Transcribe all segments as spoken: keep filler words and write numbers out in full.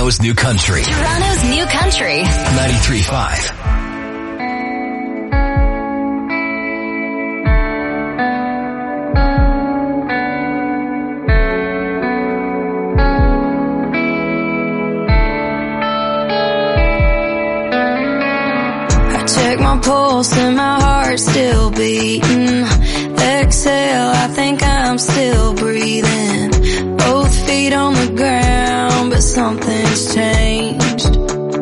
Toronto's new country. Toronto's new country. ninety-three point five. Check my pulse and my heart's still beating. Exhale, I think I'm still breathing. Both feet on the ground, but something's changed.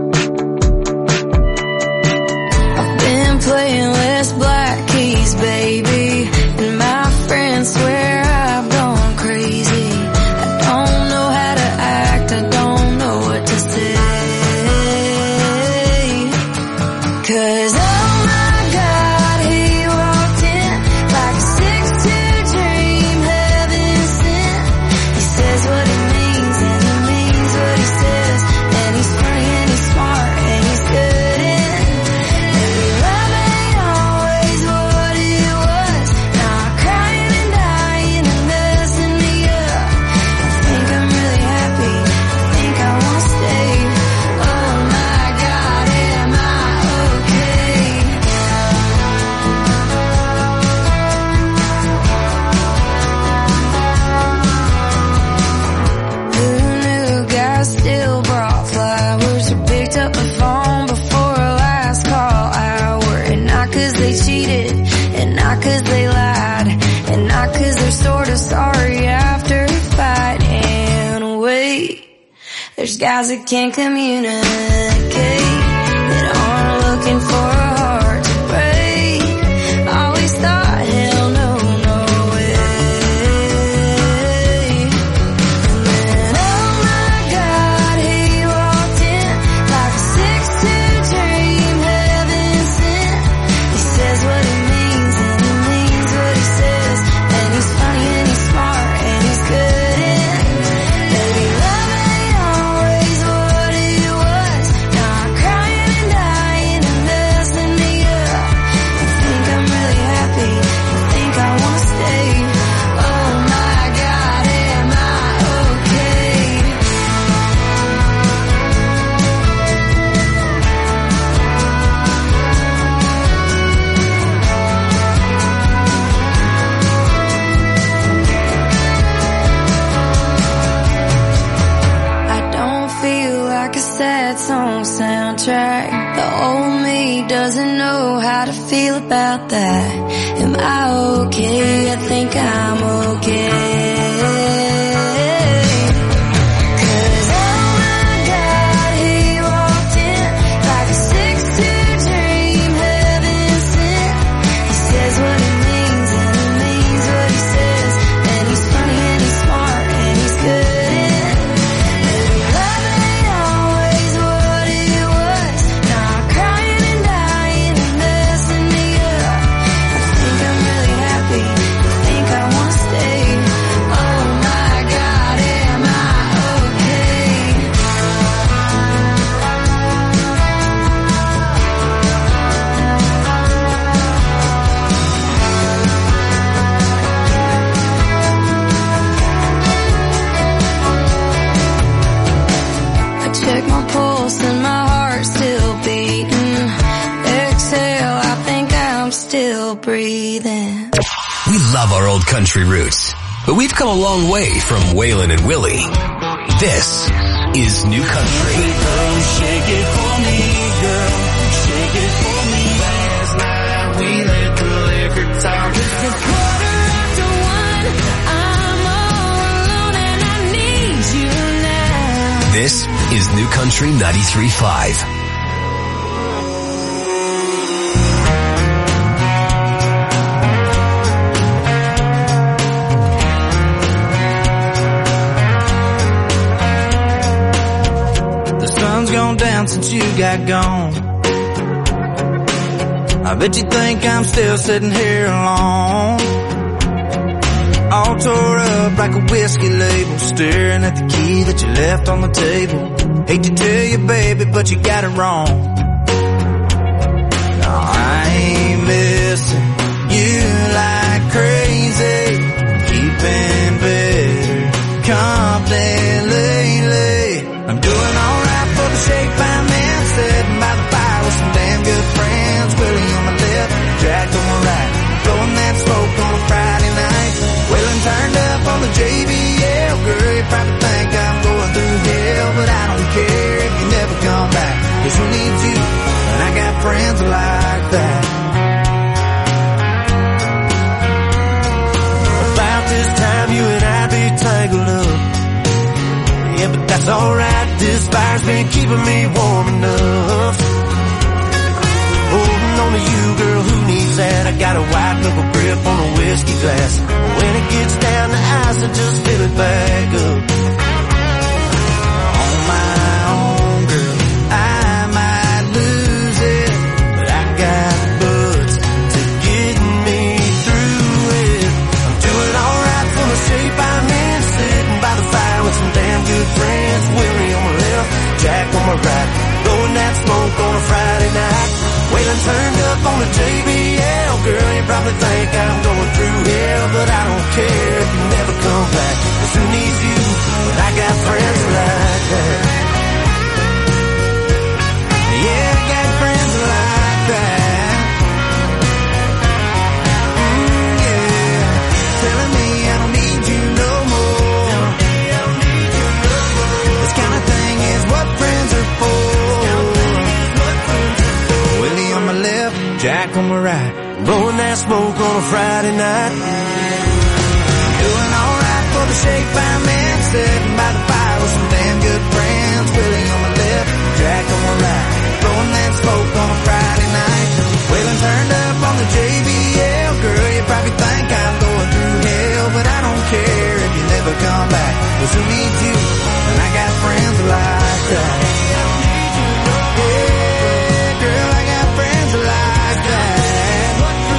I've been playing less black keys, baby, and my friends swear I've gone crazy. I don't know how to act, I don't know what to say. 'Cause oh my God, he walked in like a six two dream, heaven sent. He says what he means and he means what he says, and he's funny and he's smart and he's good in every love ain't always what it was. Now I'm crying and dying and messing me up. I think I'm really happy, I think I wanna stay. Oh my God, am I okay? Who knew guys still brought flowers or picked up the phone before a last call hour? And not 'cause they cheated, and not 'cause they lied, and not 'cause they're sort of sorry after a fight. And wait, there's guys that can't communicate, that aren't looking for a heart to break. Always thought, hell no, no way. And then, oh my God, he walked in like a six two dream, heaven sent. He says what he means and he means what he says, and he's funny and he's smart and he's good in maybe love ain't always what it was. Now I'm crying and dying and messing me up. I think I'm really happy, I think I wanna stay. Oh my God, am I okay? I don't feel like a sad song soundtrack. The old me doesn't know how to feel about that. Am I okay? I think I'm okay. 'Cause oh my God, he walked in like a six two dream, heaven sent. He says what he means and he means what he says, and he's funny and he's smart and he's good in maybe love ain't always what it was. Now I'm crying and dying and messing me up. I think I'm really happy, I think I wanna stay. Oh my God, am I okay? I check my pulse and my heart's still beating. Exhale, I think I'm still breathing. We love our old country roots, but we've come a long way from Waylon and Willie. This is New Country. Shake it for me, girl. Shake it for me. Last night we let the liquor talk. It's a quarter after one. I'm all alone and I need you now. This is New Country ninety-three point five. The sun's gone down since you got gone. I bet you think I'm still sitting here alone, all tore up like a whiskey label, staring at the key that you left on the table. Hate to tell you, baby, but you got it wrong. No, I ain't missing you like crazy, keeping better company lately. I'm doing all that. About this time you and I be tangled up. Yeah, but that's alright, this fire's been keeping me warm enough. Holding on to you, girl, who needs that? I got a white knuckle grip on a whiskey glass. When it gets down to ice, I just fill it back up. On my own, girl, I might lose it, but I got buds to get me through it. I'm doing alright for the shape I'm in, sitting by the fire with some damn good friends. Willie on my left, Jack on my right, blowing that smoke on a Friday night. Waylon turned up on the J B L. Girl, you probably think I'm going through hell, but I don't care if you never come back. 'Cause who needs you when I got friends like that? Yeah, I got friends like that. Mm, yeah, telling me I don't need you no more. This kind of thing is what friends are for. Willie on my left, Jack on my right, blowing that smoke on a Friday night. Doing alright for the shape I'm in, sitting by the fire with some damn good friends. Willie on my left, Jack on my right, blowing that smoke on a Friday night. Waylon turned up on the J B L. Girl, you probably think I'm going through hell, but I don't care if you never come back. 'Cause who needs you when I got friends like that? Yeah, girl, I got friends like that.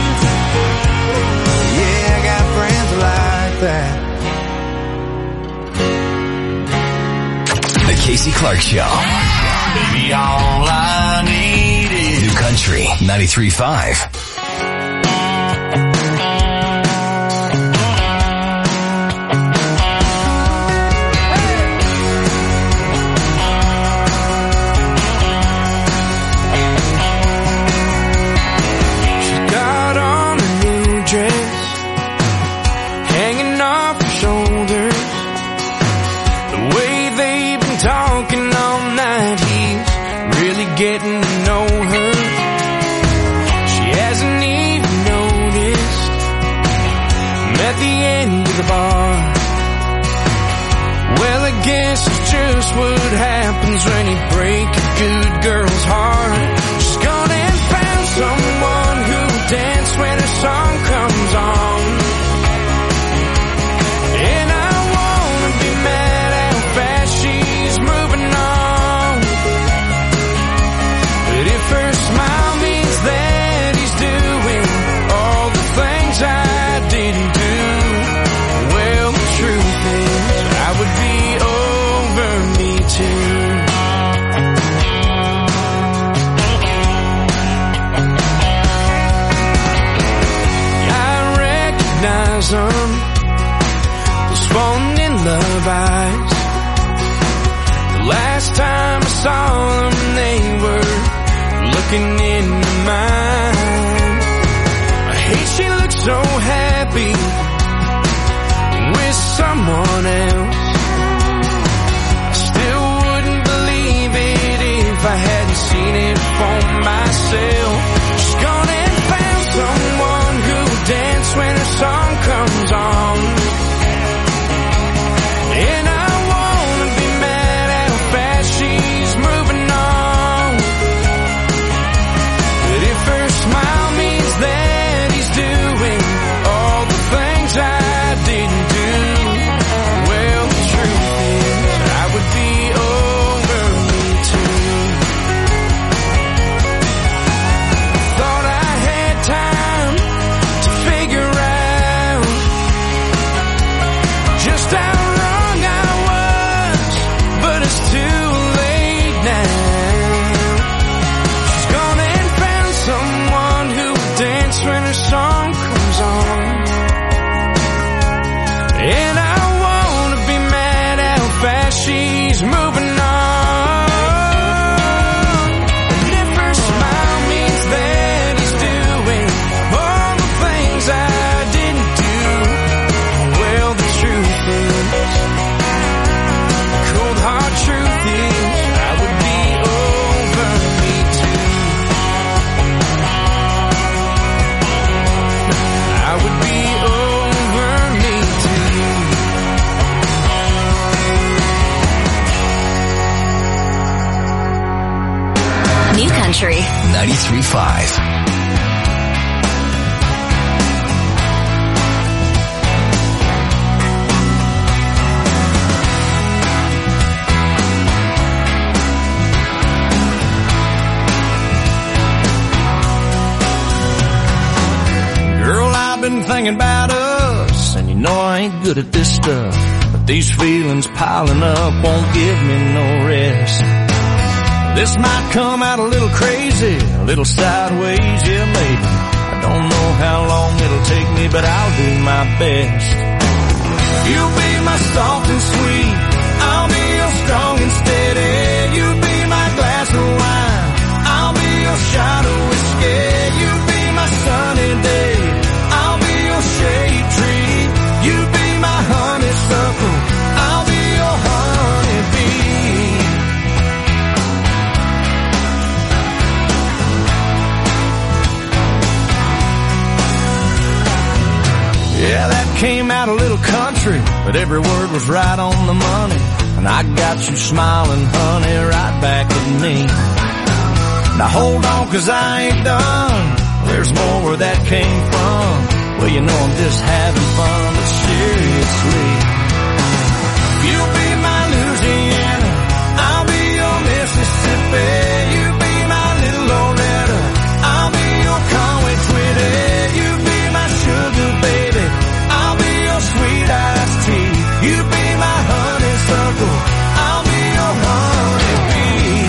Yeah, I got friends like that. The Casey Clark Show. Baby, all I need is New Country ninety-three point five. She got on a new dress, hanging off her shoulders. The way they've been talking all night, he's really getting to know her. She hasn't even noticed him at the end of the bar. Well, I guess it's just what happens when you break a good girl's heart. She's gone and found someone who'll dance when her song comes on. And I wanna be mad how fast she's moving on. But if her smile means that he's doing all the things I didn't do, well, the truth is I would be over me too. I recognize them, those falling in love eyes. The last time I saw them, they were looking into mine. I hate she looks so happy with someone else. I still wouldn't believe it if I hadn't seen it for myself. She's gone and found someone who'll dance when her song comes on. And I wanna be mad how fast she's moving on. But if her smile means that he's doing all the things I didn't do, well, the truth is I would be over me too. Thought I had time to figure out just how wrong I was, but it's too late now. She's gone and found someone who'll dance when her song comes on. And I wanna be mad how fast she's moving on. And if her smile means that he's doing all the things I didn't do, well, the truth is, the cold hard truth is, I would be over me too. Country. ninety-three point five. Been thinking about us, and you know I ain't good at this stuff, but these feelings piling up won't give me no rest. This might come out a little crazy, a little sideways, yeah maybe. I don't know how long it'll take me, but I'll do my best. You'll be my soft and sweet, I'll be your strong and steady. You'll be my glass of wine, I'll be your shot of whiskey. You'll be my sunny day, shade tree. You be my honeysuckle, I'll be your honeybee. Yeah, that came out a little country, but every word was right on the money. And I got you smiling, honey, right back at me. Now hold on, 'cause I ain't done. There's more where that came from. Well, you know I'm just having fun, but seriously. You'll be my Louisiana, I'll be your Mississippi. You be my little Loretta, I'll be your Conway Twitty. You be my sugar baby, I'll be your sweet iced tea. You be my honeysuckle, I'll be your honeybee.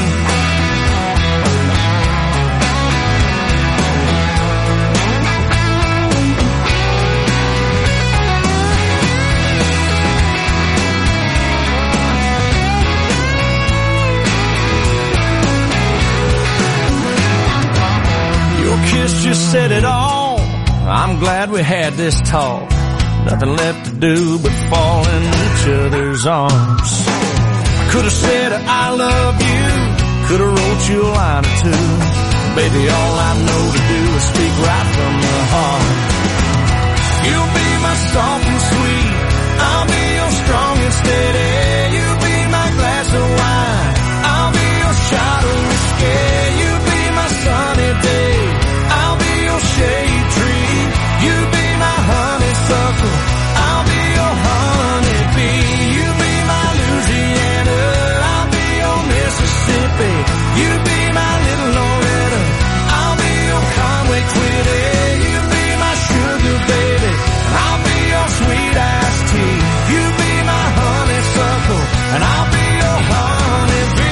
Kiss just said it all. I'm glad we had this talk. Nothing left to do but fall in each other's arms. I could have said I love you, could have wrote you a line or two. Baby, all I know to do is speak right from the heart. You'll be my soft and sweet, I'll be your strong and steady. You'll be my glass of wine, I'll be your shot of whiskey. You'll be my sunny day, shade tree. You be my honeysuckle, I'll be your honeybee. You be my Louisiana, I'll be your Mississippi. You be my little Loretta, I'll be your Conway Twitty. You be my sugar baby, I'll be your sweet iced tea. You be my honeysuckle, and I'll be your honeybee.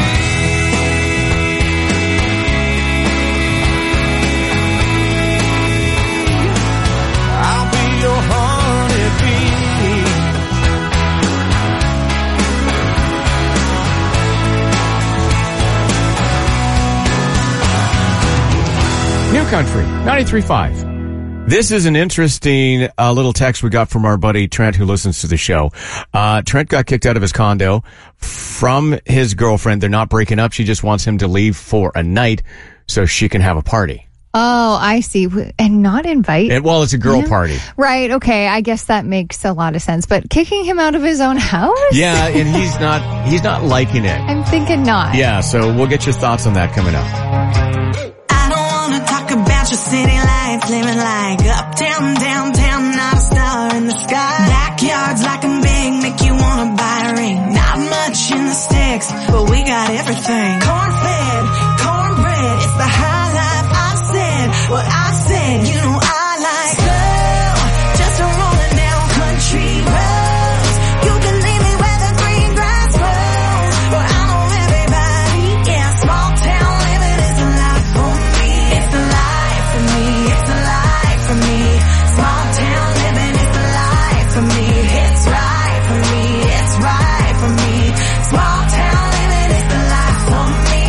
New Country, ninety-three point five. This is an interesting uh, little text we got from our buddy Trent, who listens to the show. Uh, Trent got kicked out of his condo from his girlfriend. They're not breaking up. She just wants him to leave for a night so she can have a party. Oh, I see. And not invite? And, well, it's a girl yeah. party. Right. Okay. I guess that makes a lot of sense. But kicking him out of his own house? Yeah, and he's not, he's not liking it. I'm thinking not. Yeah, so we'll get your thoughts on that coming up. About your city life, living like uptown, downtown, not a star in the sky. Backyards like I'm big, make you wanna buy a ring. Not much in the sticks, but we got everything. Corn-fed, cornbread, it's the high life. I said what I said, you know I like slow, just a rolling down country roads. You can leave me where the green grass grows, where I know everybody. Yeah, small town living is a life for me. It's the life for me, it's the life for me. Small town living is the life for me. It's right for me, it's right for me. Small town living is the life for me.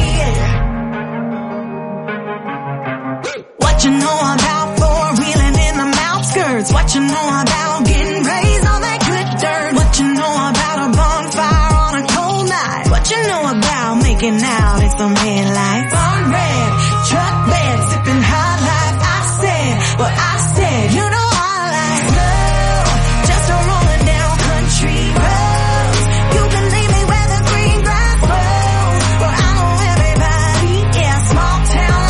What you know about four-wheeling in the outskirts? What you know about getting raised on that good dirt? What you know about a bonfire on a cold night? What you know about making out in some headlights? Barn red, truck bed, sipping hot life. I said what I said, you know I like slow, just a rolling down country roads. You can leave me where the green grass grows, where I know everybody. Yeah, small town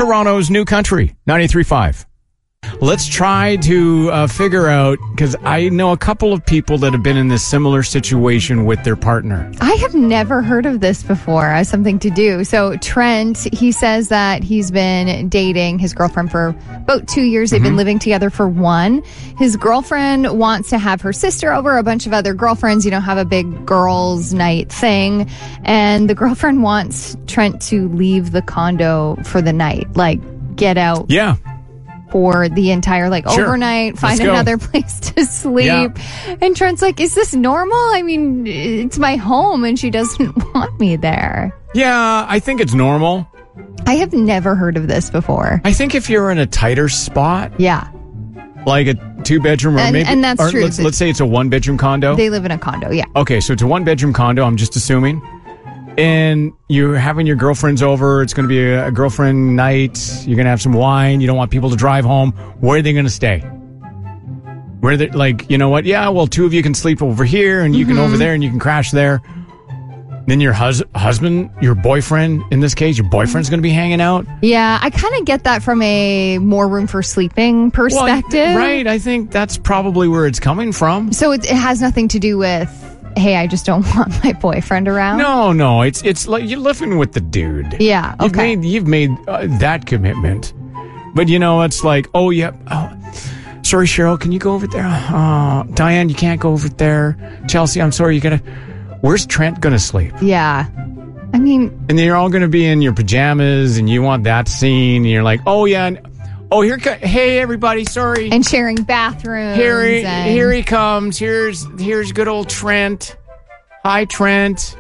Toronto's New Country, ninety-three point five. Let's try to uh, figure out, because I know a couple of people that have been in this similar situation with their partner. I have never heard of this before as something to do. So Trent, he says that he's been dating his girlfriend for about two years. They've mm-hmm. been living together for one. His girlfriend wants to have her sister over, a bunch of other girlfriends, you know, have a big girls' night thing. And the girlfriend wants Trent to leave the condo for the night, like get out. Yeah. For the entire, like, sure. overnight, find another place to sleep. Yeah. And Trent's like, is this normal? I mean, it's my home and she doesn't want me there. Yeah, I think it's normal. I have never heard of this before. I think if you're in a tighter spot. Yeah. Like a two-bedroom or and, maybe. And that's or true. Let's, let's say it's a one-bedroom condo. They live in a condo, yeah. Okay, so it's a one-bedroom condo, I'm just assuming. And you're having your girlfriends over. It's going to be a, a girlfriend night. You're going to have some wine. You don't want people to drive home. Where are they going to stay? Where they like, you know what? Yeah, well, two of you can sleep over here and you mm-hmm. can over there and you can crash there. Then your hus- husband, your boyfriend, in this case, your boyfriend's going to be hanging out. Yeah, I kind of get that from a more room for sleeping perspective. Well, right. I think that's probably where it's coming from. So it, it has nothing to do with, hey, I just don't want my boyfriend around? No, no. It's it's like you're living with the dude. Yeah, okay. You've made, you've made uh, that commitment. But, you know, it's like, oh, yeah. Oh, sorry, Cheryl, can you go over there? Oh, Diane, you can't go over there. Chelsea, I'm sorry, you got to... Where's Trent going to sleep? Yeah. I mean... And then you're all going to be in your pajamas and you want that scene. And you're like, oh, yeah. And, oh, here... Co- hey, everybody, sorry. And sharing bathrooms. Here he, and... here he comes. Here's here's good old Trent. Hi, Trent.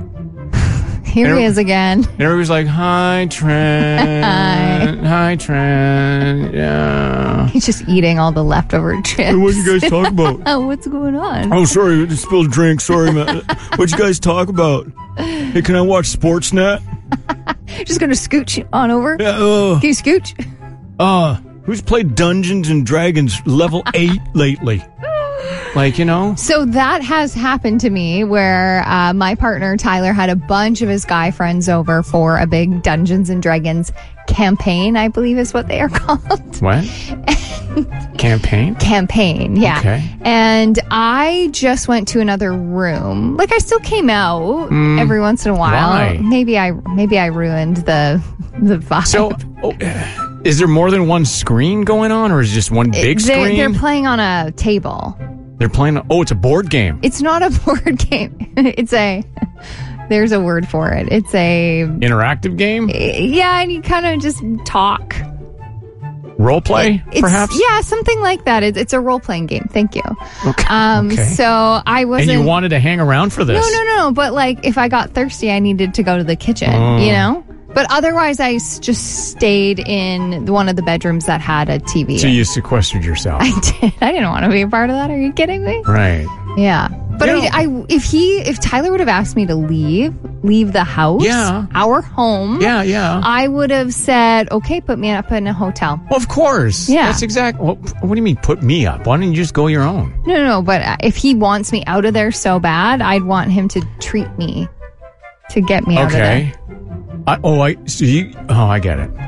Here he is again. And everybody's like, hi, Trent. Hi. Hi, Trent. Yeah. He's just eating all the leftover chips. Hey, what you guys talk about? Oh, what's going on? Oh, sorry. I just spilled a drink. Sorry, man. What'd you guys talk about? Hey, can I watch Sportsnet? Just going to scooch on over? Yeah, uh, can you scooch? Uh, who's played Dungeons and Dragons level eight lately? Like, you know? So that has happened to me where uh, my partner, Tyler, had a bunch of his guy friends over for a big Dungeons and Dragons campaign, I believe is what they are called. What? Campaign? Campaign, yeah. Okay. And I just went to another room. Like, I still came out mm, every once in a while. Why? Maybe I maybe I ruined the the vibe. So, oh, is there more than one screen going on, or is it just one big they're, screen? They're playing on a table. They're playing... Oh, it's a board game. It's not a board game. It's a... There's a word for it. It's a... Interactive game? Yeah, and you kind of just talk. Role play, it's, perhaps? Yeah, something like that. It's, it's a role-playing game. Thank you. Okay. Um, okay. So I wasn't... And you wanted to hang around for this? No, no, no. But, like, if I got thirsty, I needed to go to the kitchen, oh. you know? But otherwise, I just stayed in one of the bedrooms that had a T V. So you sequestered yourself. I did. I didn't want to be a part of that. Are you kidding me? Right. Yeah. But You know- I, I, if he, if Tyler would have asked me to leave, leave the house, Yeah. our home, Yeah, yeah. I would have said, okay, put me up in a hotel. Well, of course. Yeah. That's exactly... Well, what do you mean, put me up? Why don't you just go your own? No, no, no. But if he wants me out of there so bad, I'd want him to treat me to get me out of there. Okay. I, oh, I... So you... Oh, I get it.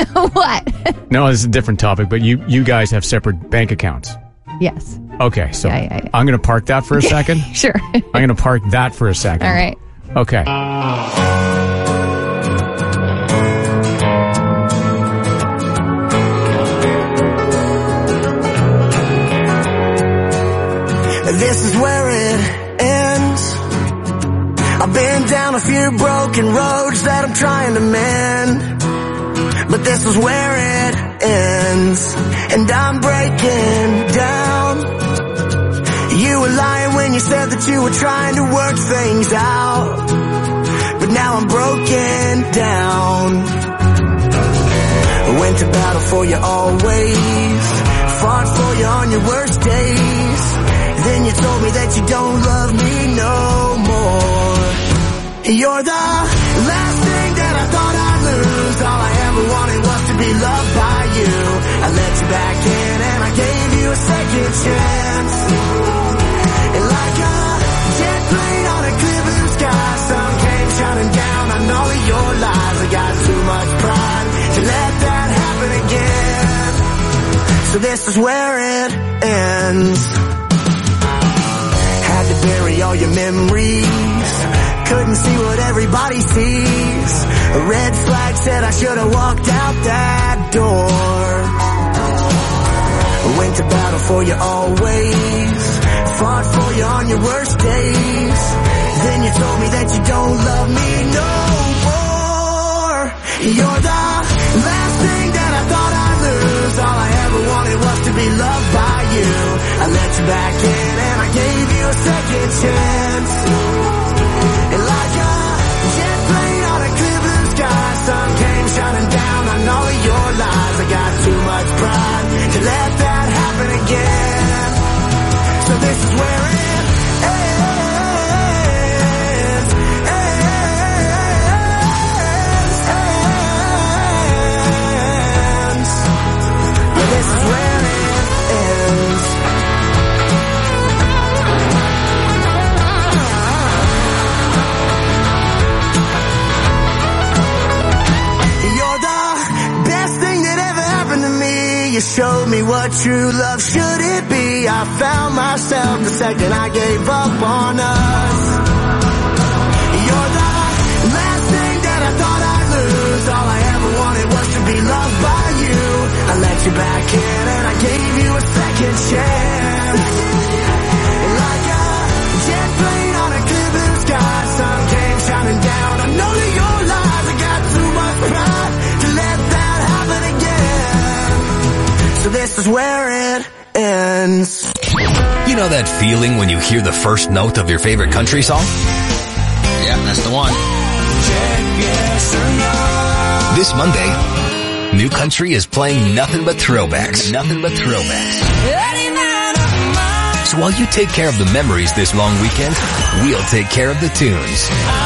What? No, this is a different topic, but you, you guys have separate bank accounts. Yes. Okay, so Yeah, yeah, yeah. I'm going to park that for a second. Sure. I'm going to park that for a second. All right. Okay. This is where it ends. I've been down a few broken roads that I'm trying to mend, but this is where it ends, and I'm breaking down. You were lying when you said that you were trying to work things out, but now I'm broken down. I went to battle for you always, fought for you on your worst days. Then you told me that you don't love me no more. You're the last thing that I thought I'd lose. All I ever wanted was to be loved by you. I let you back in and I gave you a second chance. And like a jet plane on a clear blue sky, sun came shining down on all of your lies. I got too much pride to let that is where it ends. Had to bury all your memories, couldn't see what everybody sees. A red flag said I should have walked out that door. Went to battle for you always, fought for you on your worst days. Then you told me that you don't love me no more. You're the last thing that I thought I'd lose. All I ever wanted was to be loved by you. I let you back in and I gave you a second chance. And like a jet plane on a clear blue sky, sun came shining down on all of your lies. I got too much pride to let that happen again. So this is where it ends, ends, ends. Yeah, this is where it ends. You're the best thing that ever happened to me. You showed me what true love should it be. I found myself the second I gave up on us. You're the last thing that I thought I'd lose. All I ever wanted was to be loved by you. I let you back in and I gave you a second chance. Like a jet plane on a clear blue sky, sun came shining down. I know that your lies, I got too much pride to let that happen again. So this is where it ends. You know that feeling when you hear the first note of your favorite country song? Yeah, that's the one. This Monday, New Country is playing nothing but throwbacks. Nothing but throwbacks. So while you take care of the memories this long weekend, we'll take care of the tunes.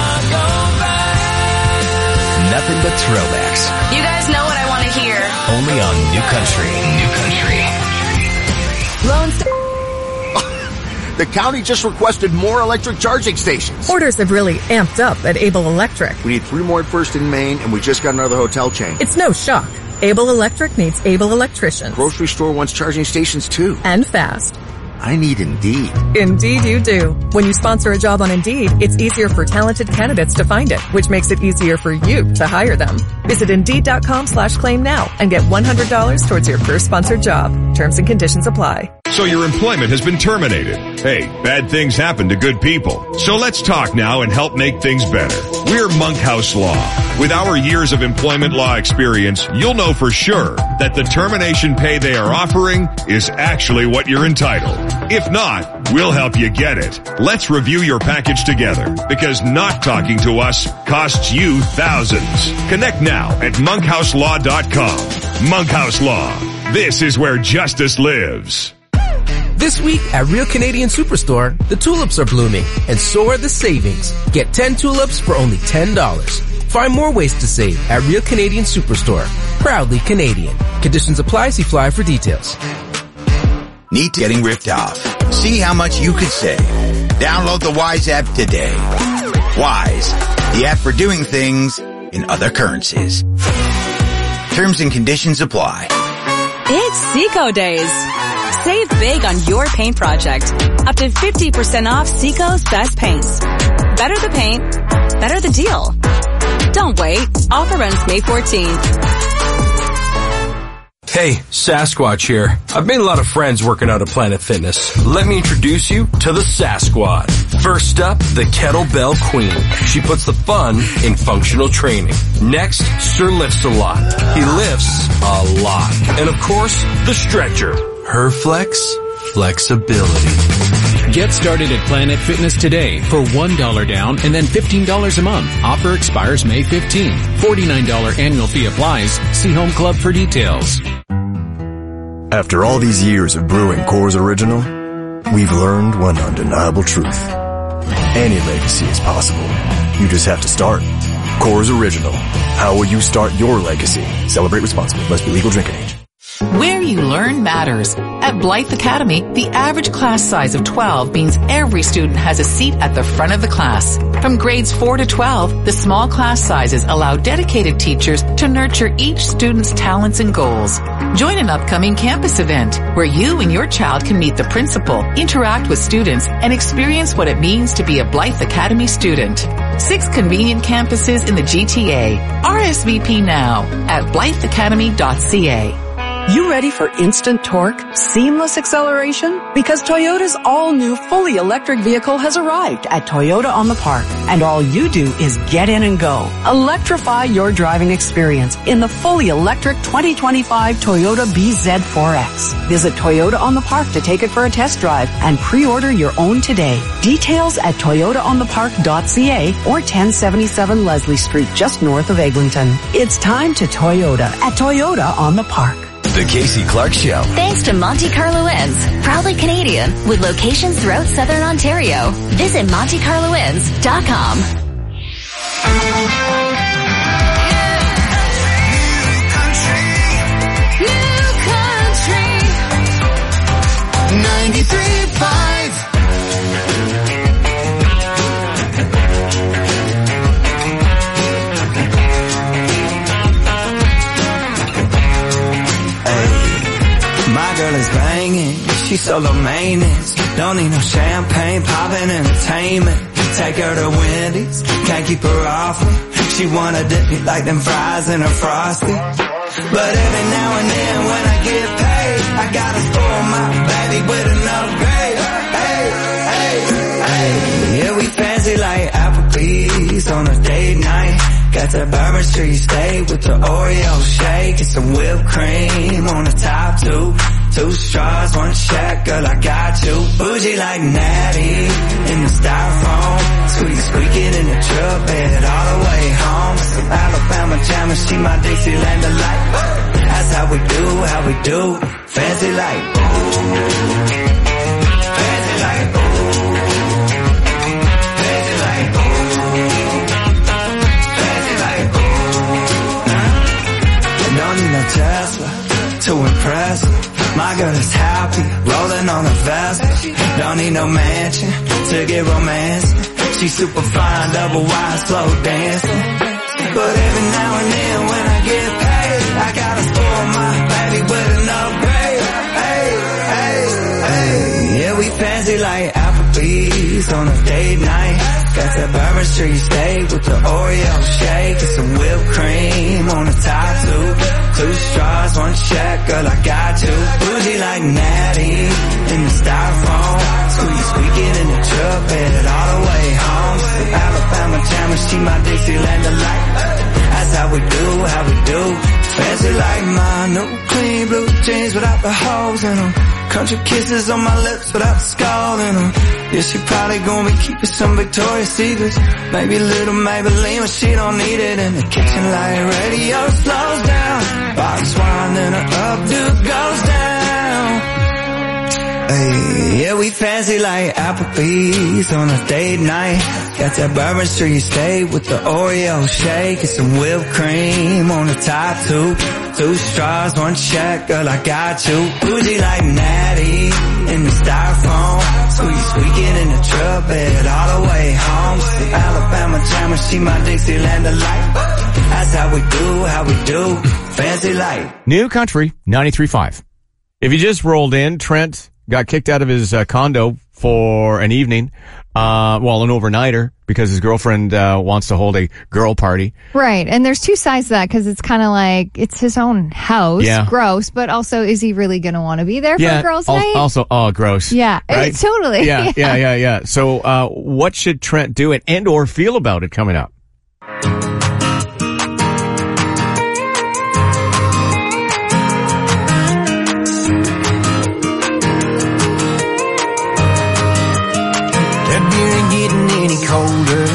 Nothing but throwbacks. You guys know what I want to hear. Only on New Country. New Country. Lone Star. The county just requested more electric charging stations. Orders have really amped up at Able Electric. We need three more at First in Maine, and we just got another hotel chain. It's no shock. Able Electric needs able electricians. Grocery store wants charging stations too. And fast. I need Indeed. Indeed you do. When you sponsor a job on Indeed, it's easier for talented candidates to find it, which makes it easier for you to hire them. Visit Indeed.com slash claim now and get one hundred dollars towards your first sponsored job. Terms and conditions apply. So your employment has been terminated. Hey, bad things happen to good people. So let's talk now and help make things better. We're Monkhouse Law. With our years of employment law experience, you'll know for sure that the termination pay they are offering is actually what you're entitled. If not, we'll help you get it. Let's review your package together, because not talking to us costs you thousands. Connect now at monkhouse law dot com. Monkhouse Law. This is where justice lives. This week at Real Canadian Superstore, the tulips are blooming, and so are the savings. Get ten tulips for only ten dollars. Find more ways to save at Real Canadian Superstore. Proudly Canadian. Conditions apply. See flyer for details. Need getting ripped off? See how much you could save. Download the Wise app today. Wise, the app for doing things in other currencies. Terms and conditions apply. It's Seco Days. Save big on your paint project. Up to fifty percent off Seco's best paints. Better the paint, better the deal. Don't wait. Offer ends May fourteenth. Hey, Sasquatch here. I've made a lot of friends working out at Planet Fitness. Let me introduce you to the Sasquad. First up, the Kettlebell Queen. She puts the fun in functional training. Next, Sir lifts a lot. He lifts a lot. And of course, the Stretcher. Her flex, flexibility. Get started at Planet Fitness today for one dollar down and then fifteen dollars a month. Offer expires May fifteenth. forty-nine dollars annual fee applies. See Home Club for details. After all these years of brewing Coors Original, we've learned one undeniable truth. Any legacy is possible. You just have to start. Coors Original. How will you start your legacy? Celebrate responsibly. Must be legal drinking age. Where you learn matters. At Blythe Academy, the average class size of twelve means every student has a seat at the front of the class. From grades four to twelve, the small class sizes allow dedicated teachers to nurture each student's talents and goals. Join an upcoming campus event where you and your child can meet the principal, interact with students, and experience what it means to be a Blythe Academy student. Six convenient campuses in the G T A. R S V P now at blythe academy dot c a. You ready for instant torque, seamless acceleration? Because Toyota's all-new fully electric vehicle has arrived at Toyota on the Park, and all you do is get in and go. Electrify your driving experience in the fully electric twenty twenty-five Toyota B Z four X. Visit Toyota on the Park to take it for a test drive and pre-order your own today. Details at toyota on the park dot c a or ten seventy-seven Leslie Street, just north of Eglinton. It's time to Toyota at Toyota on the Park. The Casey Clark Show. Thanks to Monte Carlo Inns, proudly Canadian, with locations throughout Southern Ontario. Visit monte carlo inns dot com. ninety-three point five My girl is banging, she's solo maintenance. Don't need no champagne, poppin' entertainment. Take her to Wendy's, can't keep her off me. She wanna dip me like them fries in a Frosty. But every now and then when I get paid, I gotta spoil my baby with an upgrade. Hey, hey, hey. Yeah, we fancy like Applebee's on a date night. Got that Bourbon Street steak with the Oreo shake and some whipped cream on the top two. Two straws, one check, girl, I got you. Bougie like Natty in the styrofoam. Squeak, squeaking in the truck bed all the way home. Some Alabama jam and she my Dixieland delight. That's how we do, how we do. Fancy like, ooh. Fancy like, ooh. Fancy like, ooh. Fancy like, ooh. You don't need no Tesla to impress. My girl is happy, rolling on a Vespa. Don't need no mansion to get romance. She's super fine, double wide, slow dancing. But every now and then when I get paid, I gotta spoil my baby with an upgrade. Hey, hey, hey. Yeah, we fancy like Applebee's on a date night. Got that Bourbon Street steak with the Oreo shake and some whipped cream on the top two. Two straws, one check, girl, I got you. Bougie like Natty in the styrofoam. Squeak, squeaking in the truck bed all the way home. Some Alabama jam and she my Dixieland delight. That's how we do, how we do. Fancy like my new clean blue jeans without the holes in them. Country kisses on my lips without the skull in them. Yeah, she probably gonna be keeping some Victoria's Secrets. Maybe a little Maybelline, but she don't need it. In the kitchen light radio slows down. Box wine and her updo goes down. Hey, yeah, we fancy like Applebee's on a date night. Got that Bourbon Street steak with the Oreo shake and some whipped cream on the top two. Two straws, one check, girl, I got you. Bougie like Natty in the styrofoam. Squeak, squeaking in the truck bed all the way home. Some Alabama jam and she my Dixieland delight. That's how we do, how we do. Fancy like New Country ninety-three point five. If you just rolled in, Trent got kicked out of his uh, condo for an evening, uh, well, an overnighter, because his girlfriend uh, wants to hold a girl party. Right. And there's two sides to that, because it's kind of like, it's his own house. Yeah. Gross. But also, is he really going to want to be there yeah, for a girl's al- night? Also, oh, gross. Yeah. Right? Totally. Yeah, yeah, yeah, yeah. So, uh, what should Trent do it and or feel about it coming up? Colder,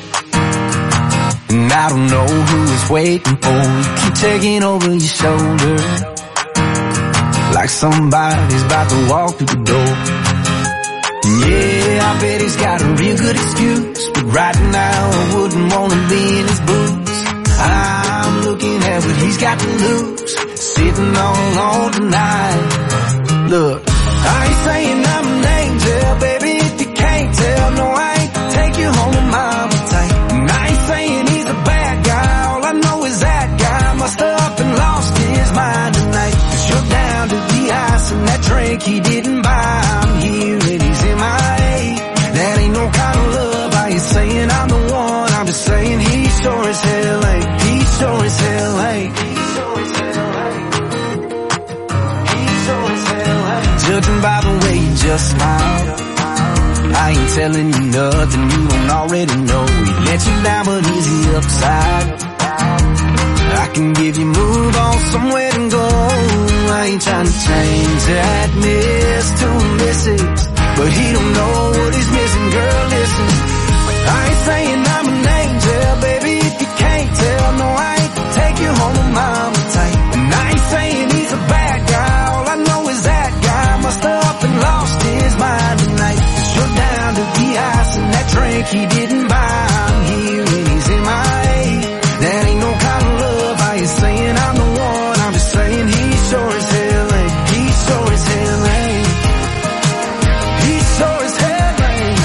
and I don't know who is waiting for you. Keep taking over your shoulder, like somebody's about to walk through the door. Yeah, I bet he's got a real good excuse, but right now I wouldn't want to be in his boots. I'm looking at what he's got to lose. sitting all alone tonight. Look, I ain't saying I'm an angel, baby, if you can't tell. No, I ain't take you home with mama tight. And I ain't saying he's a bad guy, all I know is that guy must have up and lost his mind tonight. Cause you're down to the ice and that drink he didn't buy. I'm here and he's in my A. That ain't no kind of love, I ain't saying I'm the one. I'm just saying he sure as hell ain't. He sure as hell ain't. He sure as hell ain't. He sure as hell ain't. Judging by the way you just smiled, I ain't telling you nothing you don't already know. He let you down, but is he upside? I can give you move on somewhere to go. I ain't trying to change that miss to a missus, but he don't know what he's missing, girl, listen. I ain't saying I'm an angel, baby, if you can't tell. No, I ain't take you home with mama tight. And I ain't saying he's a bad guy, all I know is that guy must have up and lost his mind tonight. Cause you're down to the ice and that drink he didn't buy. I'm here and he's in my A. That ain't no kind of love, I ain't saying I'm the one. I'm just saying he sure as hell ain't. He sure as hell ain't. He sure as hell ain't.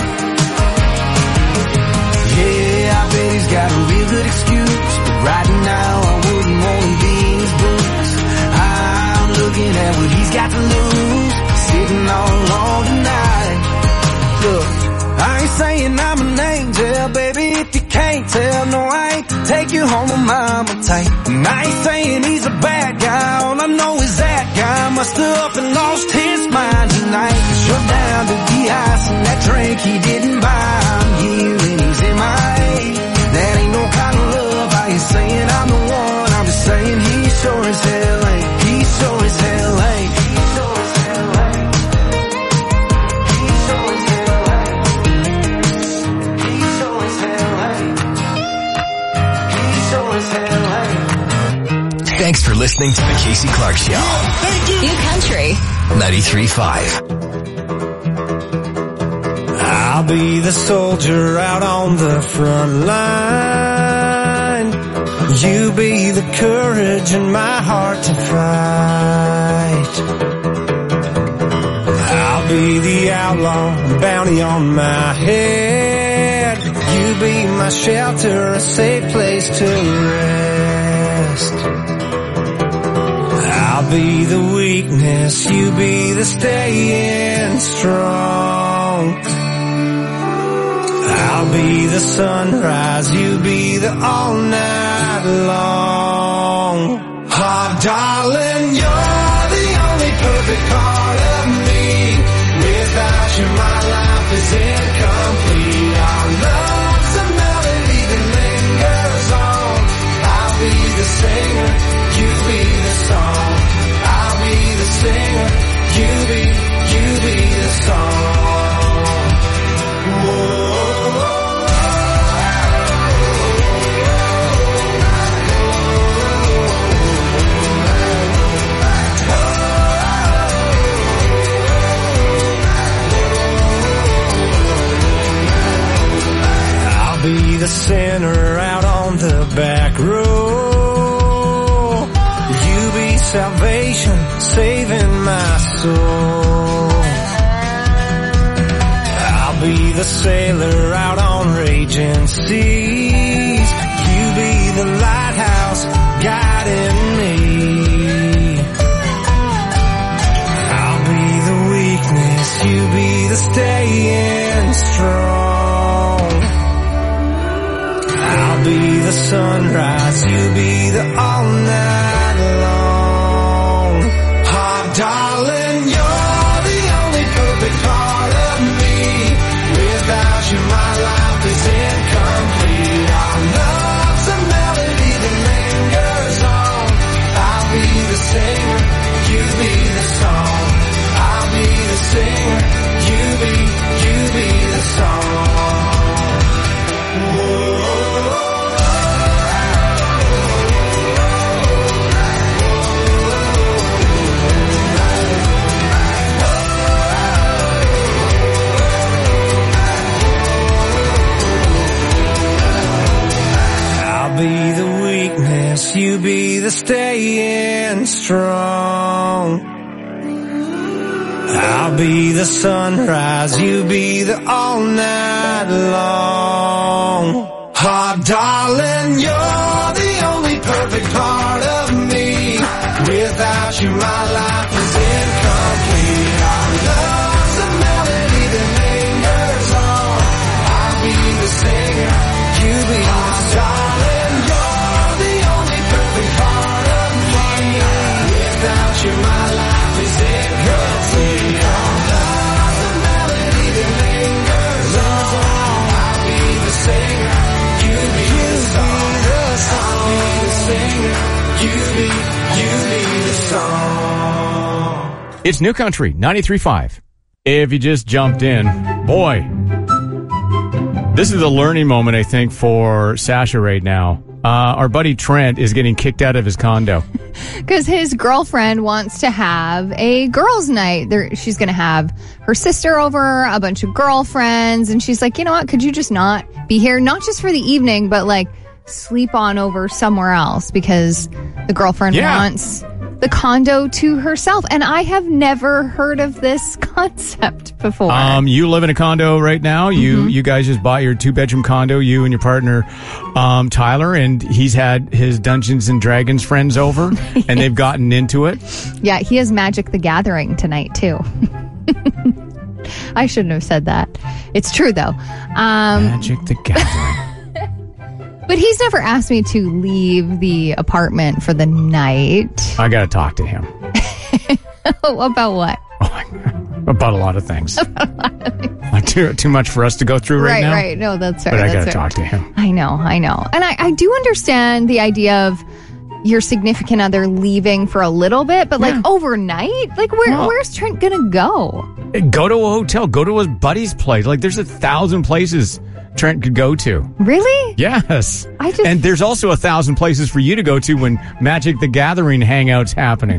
Yeah, I bet he's got a real good excuse, but right now I wouldn't want to be in his boots. I'm looking at what he's got to lose, sitting all alone tonight. Look, I ain't saying I'm an angel, baby, if you can't tell. No, I ain't take you home with mama tight. And I ain't saying he's a bad guy, all I know is that guy must have up and lost his mind tonight. Cause you're down to the ice and that drink he didn't buy. I'm here and he's in my A. That ain't no kind of love, I ain't saying I'm the one. I'm just saying he sure as hell ain't. He sure as hell ain't. He sure as hell ain't. He sure as hell ain't. He sure as hell ain't. He sure as hell ain't. Thanks for listening to the Casey Clark Show. New Country. ninety-three point five. I'll be the soldier out on the front line. You be the courage in my heart to fight. I'll be the outlaw, bounty on my head. You be my shelter, a safe place to rest. I'll be the weakness, you be the staying strong. I'll be the sunrise, you be the all night long. Oh, darling, you're the only perfect part of me. Without you, my life is incomplete. Our love's a melody that lingers on. I'll be the singer, you be the song. I'll be the singer, you be, you be the song. Whoa. Be the sinner out on the back row. You be salvation, saving my soul. I'll be the sailor out on raging seas. You be the lighthouse guiding me. I'll be the weakness, you be the staying strong. I'll be the sunrise, you be the all night long. Oh, darling, you're the only perfect part of me. Without you, my life is incomplete. Our love's a melody that lingers on. I'll be the singer, you be the song. I'll be the singer, you be, you be the song. Whoa. be the staying strong. I'll be the sunrise, you be the all night long. Oh, darling, you're the only perfect part of me. Without you, my life is incomplete. Our love's a melody that lingers on. I'll be the singer, you be the darling. You're the only perfect part of me. Without you, my life is incomplete. Our love's a melody that lingers on. I'll be the singer, you be the song. I'll be the singer, you be, you be the song. It's New Country, ninety-three point five. If you just jumped in, boy, this is a learning moment, I think, for Sasha right now. Uh, our buddy Trent is getting kicked out of his condo. Because his girlfriend wants to have a girls' night. There, she's going to have her sister over, a bunch of girlfriends, and she's like, you know what, could you just not be here? Not just for the evening, but like sleep on over somewhere else, because the girlfriend Yeah. wants the condo to herself. And I have never heard of this concept before. Um, you live in a condo right now. You Mhm. you guys just bought your two bedroom condo. You and your partner, um, Tyler, and he's had his Dungeons and Dragons friends over, and they've gotten into it. Yeah, he has Magic the Gathering tonight, too. I shouldn't have said that. It's true, though. Um, Magic the Gathering. But he's never asked me to leave the apartment for the night. I got to talk to him About what? about a lot of things. Like too too much for us to go through right, Right, now. right. No, that's right. But I that's got to right. talk to him. I know, I know. And I, I do understand the idea of your significant other leaving for a little bit, but like overnight? Like where Well- where's Trent gonna go? Go to a hotel. Go to his buddy's place. Like there's a thousand places Trent could go to. Really? Yes. I just- and there's also a thousand places for you to go to when Magic the Gathering hangout's happening.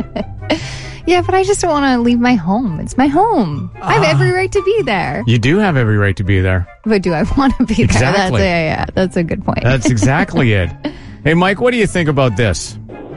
Yeah, but I just don't want to leave my home. It's my home. I have every right to be there. You do have every right to be there. But do I want to be there? That's, Exactly. yeah, yeah, that's a good point. That's exactly it. Hey, Mike, what do you think about this?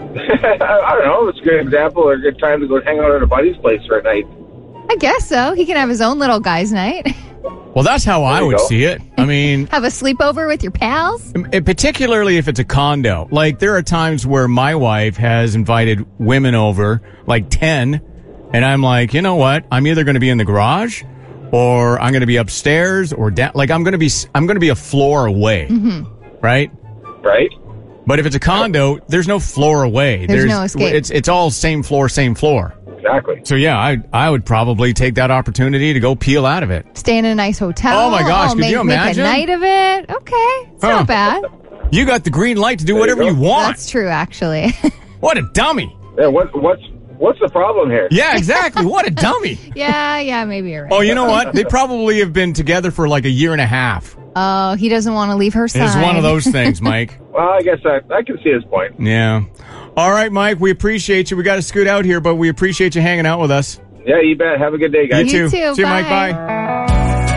I don't know. It's a good example or a good time to go hang out at a buddy's place for a night. I guess so. He can have his own little guys' night. Well, that's how I you would go. see it. I mean, Have a sleepover with your pals. and particularly if it's a condo. Like, there are times where my wife has invited women over, like ten, and I'm like, you know what? I'm either going to be in the garage, or I'm going to be upstairs, or down. Like, I'm going to be, I'm going to be a floor away, Mm-hmm. right? Right. But if it's a condo, there's no floor away. There's no escape. It's it's all same floor, same floor. Exactly. So yeah, I I would probably take that opportunity to go peel out of it. Stay in a nice hotel. Oh, my gosh, could make, you imagine? Make a night of it. Okay. It's Huh. not bad. You got the green light to do whatever you, want. That's true, actually. What a dummy. Yeah. What? What's What's the problem here? Yeah, exactly. What a dummy. yeah, yeah, maybe you're right. Oh, you know what? They probably have been together for like a year and a half. Oh, he doesn't want to leave her side. It's one of those things, Mike. Well, I guess I, I can see his point. Yeah. All right, Mike, we appreciate you. We got to scoot out here, but we appreciate you hanging out with us. Yeah, you bet. Have a good day, guys. You, You too. too. See you, Mike. Bye. Bye.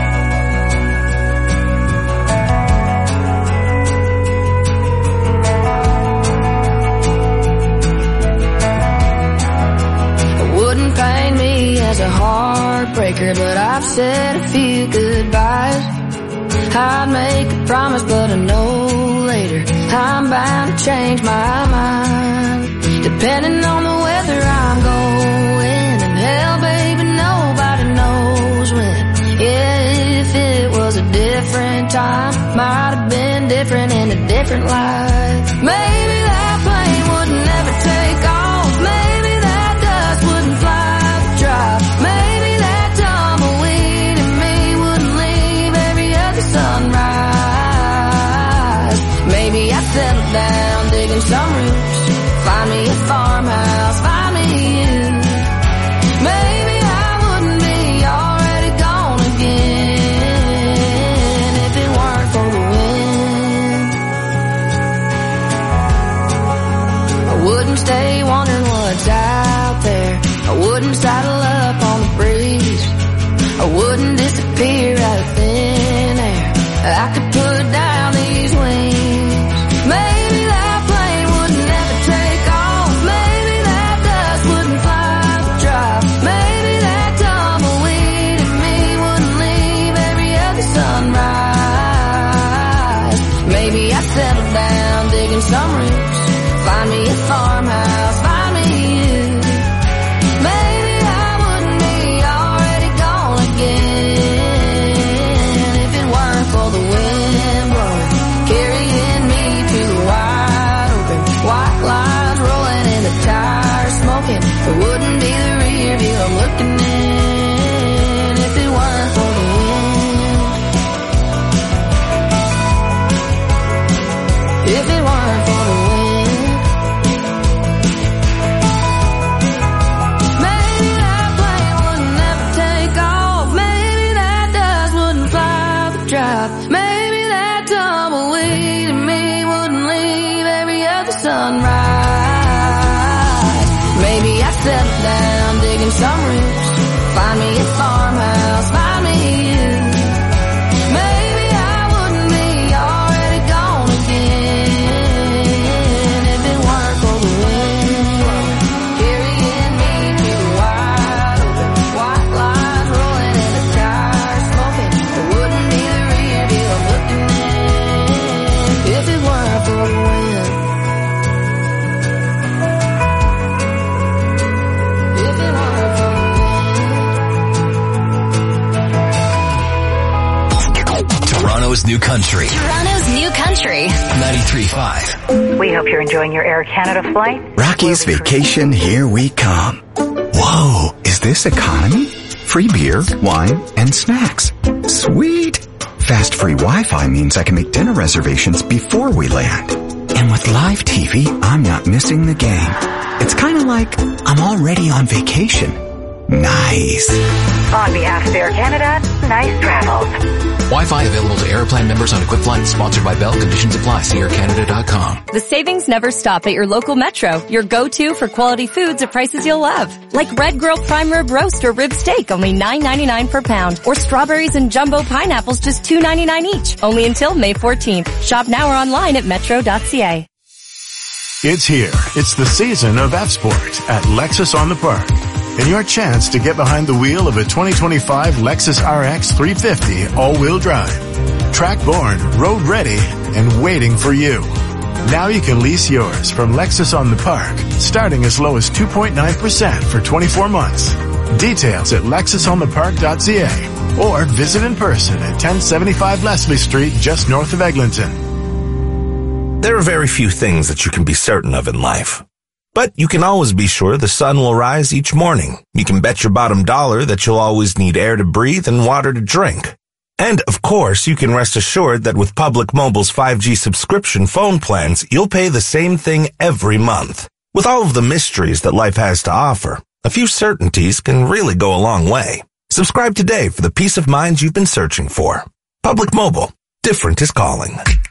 Wouldn't paint me as a heartbreaker, but I've said a few goodbyes. I'd make a promise, but I know later I'm bound to change my mind. Depending on the weather I'm going, and hell, baby, nobody knows when. Yeah, if it was a different time, might have been different in a different life. Maybe that plane would never take off. Maybe that dust wouldn't fly the drive. Maybe that tumbleweed in me wouldn't leave every other sunrise. Maybe I'd settle down, digging some roots, find me a farmhouse, find me you. Maybe I wouldn't be already gone again if it weren't for the wind. I wouldn't stay wondering what's out there. I wouldn't saddle up on the breeze. I wouldn't disappear out of thin air. I could put down these wings. Maybe that plane would never Find me a farmhouse, find me you. Maybe I wouldn't be already gone again if it weren't for the wind blowing, carrying me to the wide open. White lines rolling in the tires, smoking. It wouldn't be the rear view I'm looking in if it weren't for the wind. If it weren't for the wind. Maybe that plane wouldn't ever take off. Maybe that dust wouldn't fly the drive. Maybe that tumbleweed in me wouldn't leave every other sunrise. Maybe I'd settle down digging some roots. Find me a farmhouse, find me you. Maybe I wouldn't be already gone again if it weren't for the wind carrying me to the wide open. White lines rolling in the tires, smoking. It wouldn't be the rear view I'm looking in if it weren't for the wind. If it weren't for the Toronto's New Country. Toronto's New Country. ninety-three point five. We hope you're enjoying your Air Canada flight. Rocky's Vacation, here we come. Whoa, is this economy? Free beer, wine, and snacks. Sweet. Fast free Wi-Fi means I can make dinner reservations before we land. And with live T V, I'm not missing the game. It's kind of like I'm already on vacation. Nice. On behalf of Air Canada, nice travels. Wi-Fi available to Airplan members on equipped flights. Sponsored by Bell. Conditions apply. See air canada dot com. The savings never stop at your local Metro, your go-to for quality foods at prices you'll love. Like Red Grill Prime Rib Roast or Rib Steak, only nine ninety-nine per pound. Or strawberries and jumbo pineapples, just two ninety-nine each. Only until May fourteenth. Shop now or online at metro dot c a. It's here. It's the season of F-Sport at Lexus on the Park. And your chance to get behind the wheel of a twenty twenty-five Lexus R X three fifty all-wheel drive. Track-born, road-ready, and waiting for you. Now you can lease yours from Lexus on the Park, starting as low as two point nine percent for twenty-four months. Details at lexus on the park dot c a or visit in person at ten seventy-five Leslie Street, just north of Eglinton. There are very few things that you can be certain of in life. But you can always be sure the sun will rise each morning. You can bet your bottom dollar that you'll always need air to breathe and water to drink. And, of course, you can rest assured that with Public Mobile's five G subscription phone plans, you'll pay the same thing every month. With all of the mysteries that life has to offer, a few certainties can really go a long way. Subscribe today for the peace of mind you've been searching for. Public Mobile. Different is calling.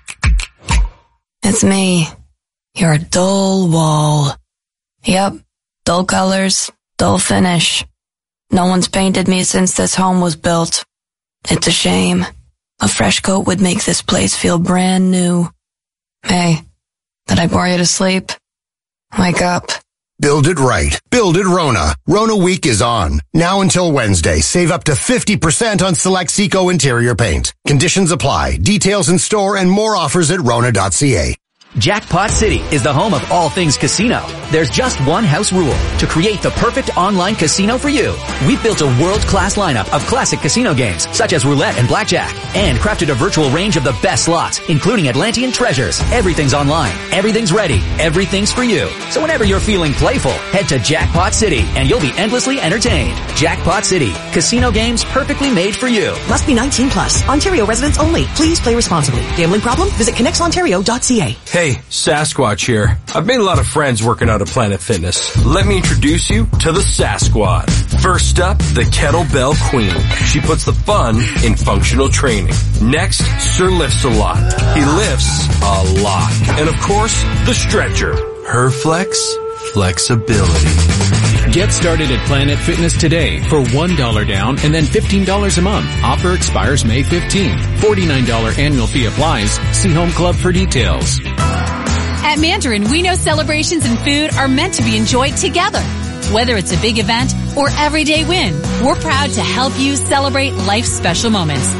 It's me. You're a dull wall. Yep, dull colors, dull finish. No one's painted me since this home was built. It's a shame. A fresh coat would make this place feel brand new. Hey, did I bore you to sleep? Wake up. Build it right. Build it Rona. Rona Week is on. Now until Wednesday, save up to fifty percent on select Seco interior paint. Conditions apply. Details in store and more offers at rona dot c a. Jackpot City is the home of all things casino. There's just one house rule: to create the perfect online casino for you. We've built a world-class lineup of classic casino games, such as roulette and blackjack, and crafted a virtual range of the best slots, including Atlantean Treasures. Everything's online. Everything's ready. Everything's for you. So whenever you're feeling playful, head to Jackpot City, and you'll be endlessly entertained. Jackpot City. Casino games perfectly made for you. Must be nineteen plus. Ontario residents only. Please play responsibly. Gambling problem? Visit connects ontario dot c a. Hey, Sasquatch here. I've made a lot of friends working out at Planet Fitness. Let me introduce you to the Sasquad. First up, the Kettlebell Queen. She puts the fun in functional training. Next, Sir lifts a lot. He lifts a lot. And of course, the Stretcher. Her flex, flexibility. Get started at Planet Fitness today for one dollar down and then fifteen dollars a month. Offer expires May fifteenth. forty-nine dollars annual fee applies. See Home Club for details. At Mandarin, we know celebrations and food are meant to be enjoyed together. Whether it's a big event or everyday win, we're proud to help you celebrate life's special moments.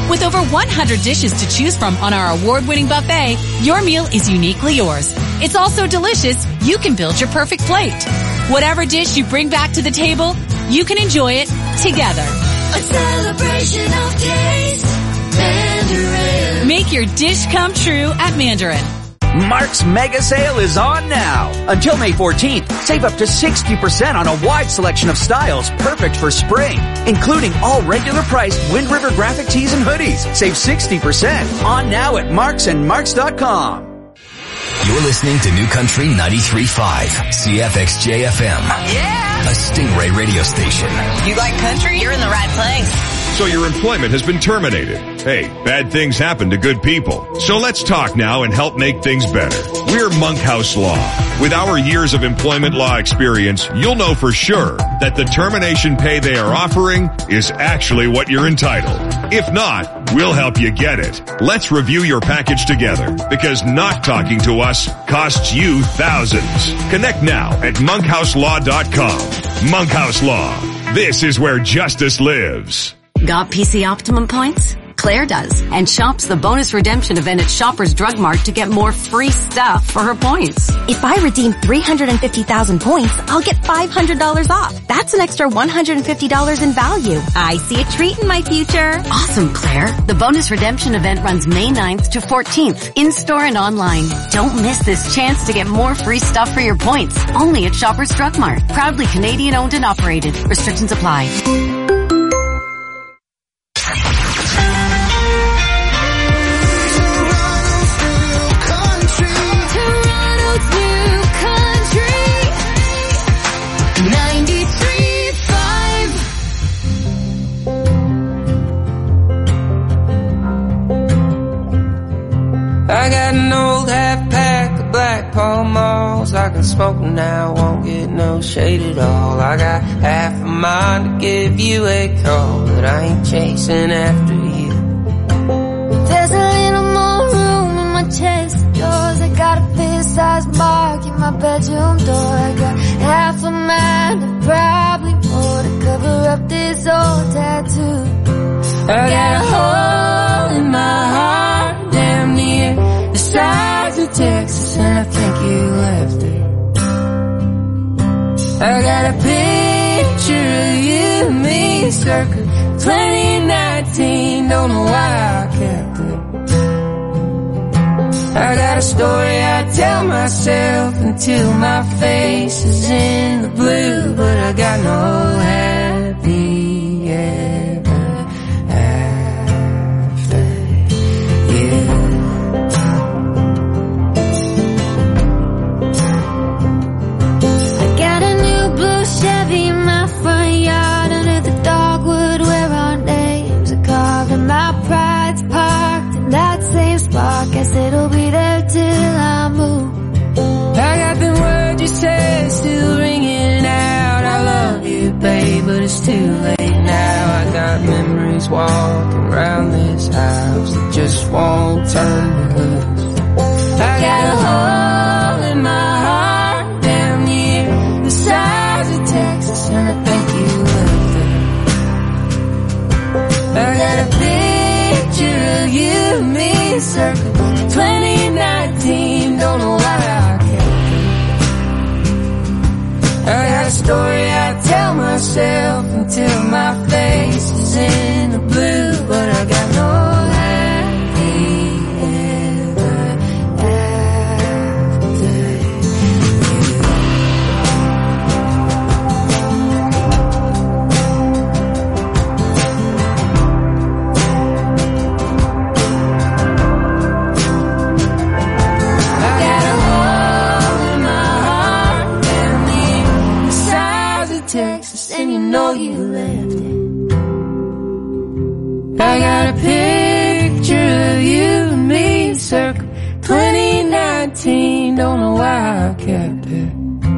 With over one hundred dishes to choose from on our award-winning buffet, your meal is uniquely yours. It's also delicious. You can build your perfect plate. Whatever dish you bring back to the table, you can enjoy it together. A celebration of taste. Mandarin. Make your dish come true at Mandarin. Mark's Mega Sale is on now. Until May fourteenth, save up to sixty percent on a wide selection of styles perfect for spring, including all regular priced Wind River graphic tees and hoodies. Save sixty percent on now at marks and marks dot com. You're listening to New Country ninety-three point five, C F X J F M. Yeah. A Stingray radio station. You like country? You're in the right place. So your employment has been terminated. Hey, bad things happen to good people. So let's talk now and help make things better. We're Monkhouse Law. With our years of employment law experience, you'll know for sure that the termination pay they are offering is actually what you're entitled. If not, we'll help you get it. Let's review your package together, because not talking to us costs you thousands. Connect now at monkhouse law dot com. Monkhouse Law. This is where justice lives. Got P C Optimum points? Claire does, and shops the bonus redemption event at Shoppers Drug Mart to get more free stuff for her points. If I redeem three hundred fifty thousand points, I'll get five hundred dollars off. That's an extra one hundred fifty dollars in value. I see a treat in my future. Awesome, Claire. The bonus redemption event runs May ninth to fourteenth, in-store and online. Don't miss this chance to get more free stuff for your points. Only at Shoppers Drug Mart. Proudly Canadian owned and operated. Restrictions apply. I got an old half pack of Black Pall Malls. I can smoke now, won't get no shade at all. I got half a mind to give you a call, but I ain't chasing after you. There's a little more room in my chest of doors. I got a fist-sized mark in my bedroom door. I got half a mind and probably more to cover up this old tattoo. I got a hole in my heart, damn near the size of Texas, and I think you left it. I got a picture of you and me circa twenty nineteen, don't know why I kept it. I got a story I tell myself until my face is in the blue, but I got no happy ever after you. I got a new blue Chevy in my front yard, under the dogwood where our names are carved, and my pride's parked in that same spot. Guess it'll be there till I move. I got the words you said still ringing out. I love you, babe, but it's too late now. I got memories walking around this house that just won't turn me loose. I got a hole in my heart, damn near the size of Texas, and I think you left it. I got a picture of you and me circa twenty nineteen, don't know why I kept it. I got a story I tell myself until my face is in the blue, but I got no happy ever after you. I got a hole in my heart, damn near the size of Texas, and you know you left it. I got a picture of you and me circa twenty nineteen, don't know why I kept it.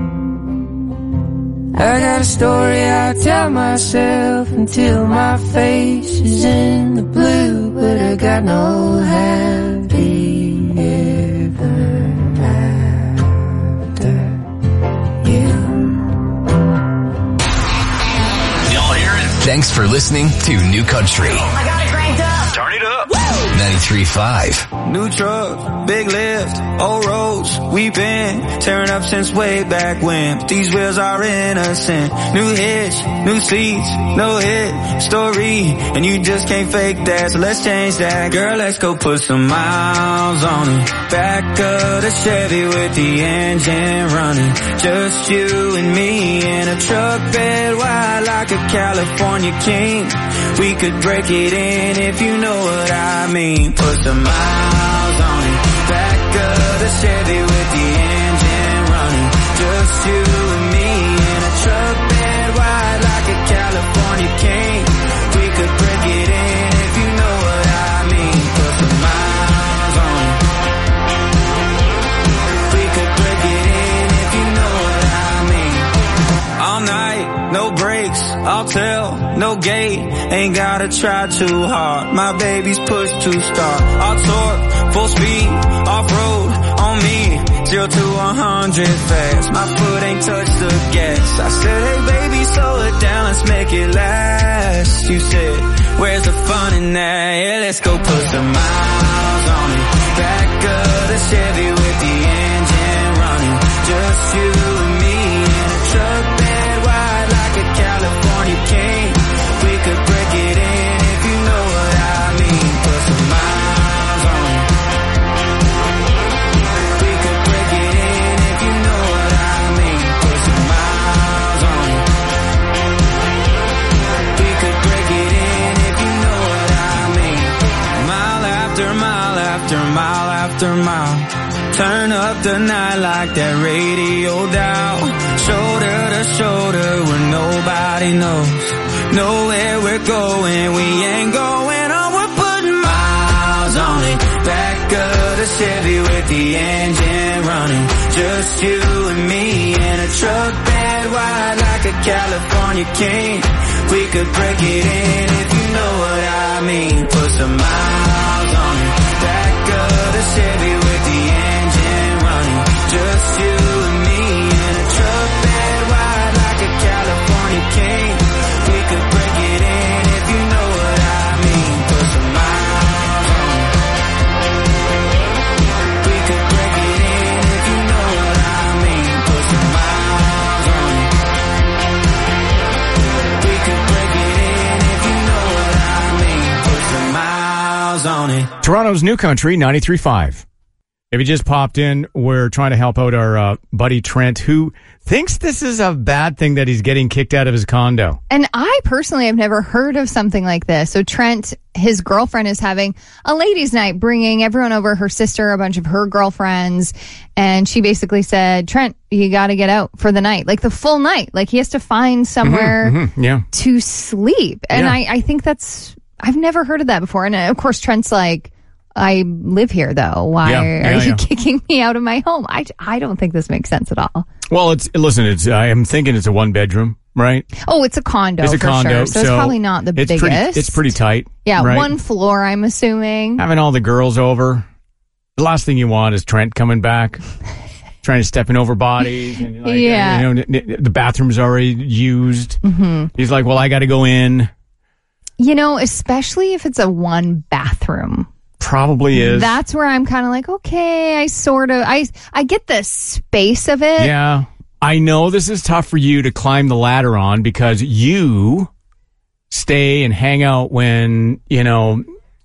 I got a story I tell myself until my face is in the blue, but I got no happy ever after you. Y'all hear it? Thanks for listening to New Country. I got it cranked up. Turn it up. ninety-three point five. New truck, big lift, old roads, we've been tearing up since way back when. These wheels are innocent. New hitch, new seats, no hit story, and you just can't fake that, so let's change that. Girl, let's go put some miles on it. Back of the Chevy with the engine running. Just you and me in a truck bed wide like a California king. We could break it in if you know what I mean. Put some miles on it. Back of the Chevy with the engine running. Just you and me in a truck bed wide like a California king. We could break it in if you know what I mean. Put some miles on it. We could break it in if you know what I mean. All night, no brakes, I'll tell, no gate. Ain't gotta try too hard. My baby's push to start. I'll torque, full speed, off-road, on me. Zero to a hundred fast. My foot ain't touched the gas. I said, hey baby, slow it down, let's make it last. You said, where's the fun in that? Yeah, let's go put some miles on it. Back of the Chevy with the engine running. Just you and me in a truck bed wide like a California king. We could break it in if you know what I mean. Put some miles on it. We could break it in if you know what I mean. Put some miles on it. We could break it in if you know what I mean. Mile after mile after mile after mile. Turn up the night like that radio dial. Shoulder to shoulder where nobody knows. Nowhere we're going, we ain't going on. We're putting miles on it. Back of the Chevy with the engine running. Just you and me in a truck bed wide like a California king. We could break it in if you know what I mean. Put some miles on it. Back of the Chevy with the engine running. Just you and me in a truck bed wide like a California king. We could break it in if you know what I mean. Put some miles on it. We could break it in if you know what I mean. Put some miles on it. We could break it in if you know what I mean. Put some miles on it. Toronto's New Country, ninety-three point five. If you just popped in, we're trying to help out our uh, buddy Trent, who thinks this is a bad thing that he's getting kicked out of his condo. And I personally have never heard of something like this. So Trent, his girlfriend, is having a ladies' night, bringing everyone over, her sister, a bunch of her girlfriends. And she basically said, Trent, you got to get out for the night, like the full night. Like he has to find somewhere mm-hmm, mm-hmm, yeah. to sleep. And yeah. I, I think that's, I've never heard of that before. And of course, Trent's like, I live here, though. Why yeah, are yeah, you yeah. kicking me out of my home? I, I don't think this makes sense at all. Well, it's listen. It's I am thinking it's a one bedroom, right? Oh, it's a condo. It's a for condo, sure. So, so it's probably not the it's biggest. Pretty, it's pretty tight. Yeah, right? one floor. I'm assuming. Having all the girls over. The last thing you want is Trent coming back, trying to step in over bodies. And like, yeah, you know, the bathroom's already used. Mm-hmm. He's like, "Well, I got to go in." You know, especially if it's a one bathroom. Probably is. That's where I'm kind of like, okay, I sort of, I, I get the space of it. Yeah. I know this is tough for you to climb the ladder on because you stay and hang out when, you know,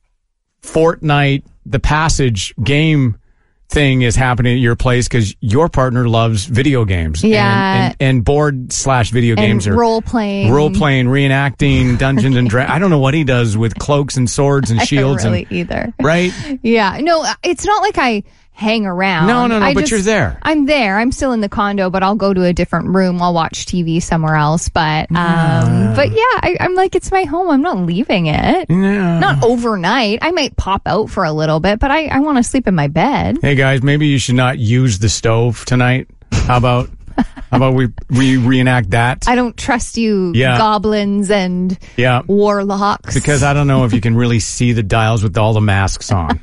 Fortnite, the Passage game thing is happening at your place because your partner loves video games. Yeah. And, and, and board slash video and games are role playing. Role playing, reenacting Dungeons and Dragons. I don't know what he does with cloaks and swords and shields. I don't really and, either. Right? Yeah. No, it's not like I hang around. No, no, no, I but just, you're there. I'm there. I'm still in the condo, but I'll go to a different room. I'll watch T V somewhere else. But, um, Yeah. but yeah, I, I'm like, it's my home. I'm not leaving it. Yeah. Not overnight. I might pop out for a little bit, but I, I want to sleep in my bed. Hey guys, maybe you should not use the stove tonight. How about how about we we reenact that? I don't trust you, Yeah. goblins and Yeah. warlocks. Because I don't know if you can really see the dials with all the masks on.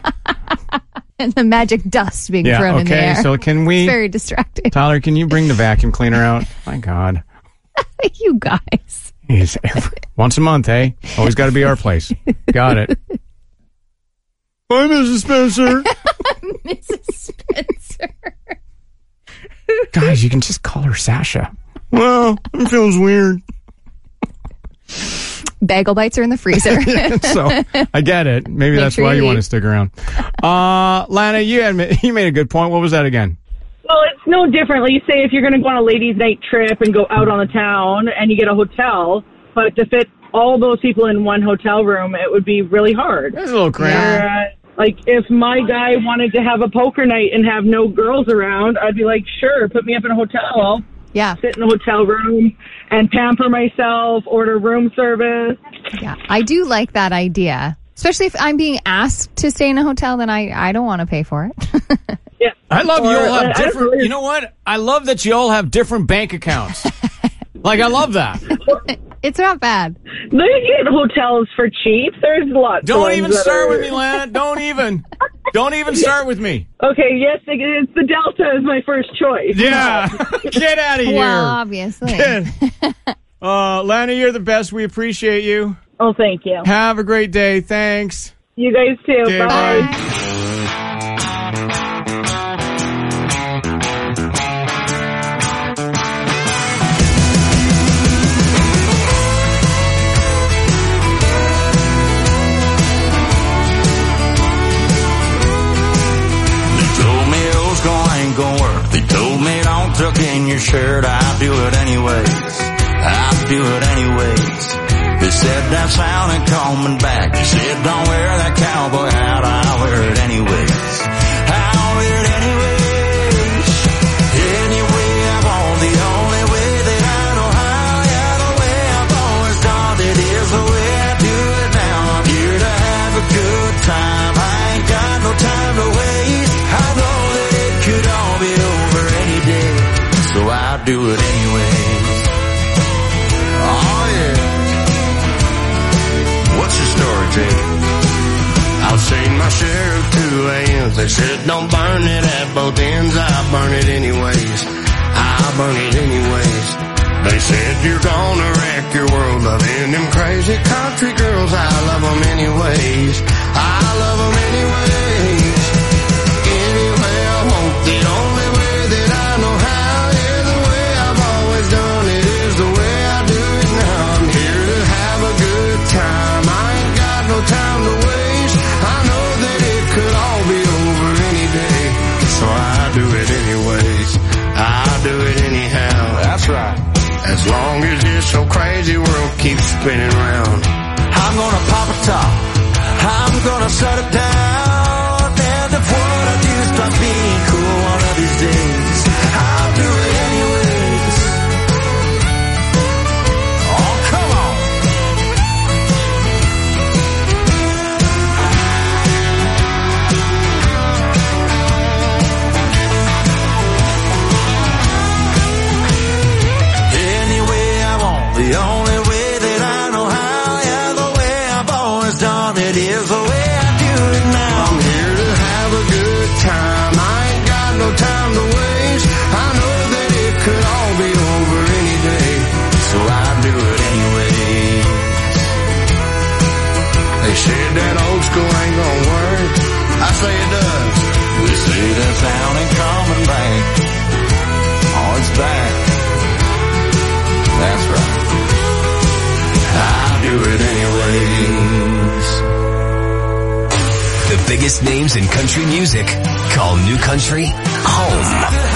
and the magic dust being Yeah, thrown in the okay, air. so can we- It's very distracting. Tyler, can you bring the vacuum cleaner out? My God. You guys. Jeez, every- once a month, hey? Always got to be our place. Got it. Bye, Missus Spencer. Missus Spencer. Guys, you can just call her Sasha. Well, it feels weird. Bagel bites are in the freezer. So I get it. Maybe Make that's sure why you you eat. want to stick around. Uh, Lana, you had, you made a good point. What was that again? Well, it's no different. Like you say, if you're going to go on a ladies' night trip and go out on the town and you get a hotel, but to fit all those people in one hotel room, it would be really hard. That's a little crazy. Uh, like, if my guy wanted to have a poker night and have no girls around, I'd be like, sure, put me up in a hotel. Yeah. Sit in the hotel room and pamper myself, order room service. Yeah, I do like that idea. Especially if I'm being asked to stay in a hotel, then I, I don't want to pay for it. Yeah. I love Or, you all uh, have I different. don't know. You know what? I love that you all have different bank accounts. Like, I love that. It's not bad. You get hotels for cheap. There's lots. Don't of ones even that start are- with me, Lana. Don't even. Don't even start with me. Okay, yes, it's the Delta is my first choice. Yeah. Get out of here. Well, obviously. Uh, Lana, you're the best. We appreciate you. Oh, thank you. Have a great day. Thanks. You guys too. Okay, Bye. bye. They told me old school ain't gonna work. They told me don't tuck in your shirt. I'll do it anyways. I'll do it anyways. They said that sounded coming back. They said don't wear that cowboy hat. I'll wear it anyways. I'll wear it anyways. Anyway, I'm on the only way that I know how. Yeah, the way I've always done it is the way I do it now. I'm here to have a good time. I ain't got no time to waste. I know that it could all be over any day, so I'll do it anyways. Oh yeah. What's your story, Jay? I've seen my share of two A Ms. They said don't burn it at both ends. I'll burn it anyways. I'll burn it anyways. They said you're gonna wreck your world loving them crazy country girls. I love them anyways. I love them anyways. Anyway I want, the only way that I know how. Yeah, the way I've always done it is the way I do it now. I'm here to have a good time. I ain't got no time to waste. I know that it could all be over any day, so I do it anyways. I do it anyhow. That's right. As long as this so crazy world keeps spinning round, I'm gonna pop a top. I'm gonna shut it down. And if what I do starts being cool one of these days, I'll do it anyways. Oh, come on. Anyway I want, the only way that I know how. Yeah, the way I've always done it is the way I do it now. I'm here to have a good time. I ain't got no time to waste. I know that it could all be over any day, so I do it anyways. They said that old school ain't gonna work. I say it does. They say that sound ain't coming back. Oh, it's back. That's right. I do it anyways. The biggest names in country music call New Country home.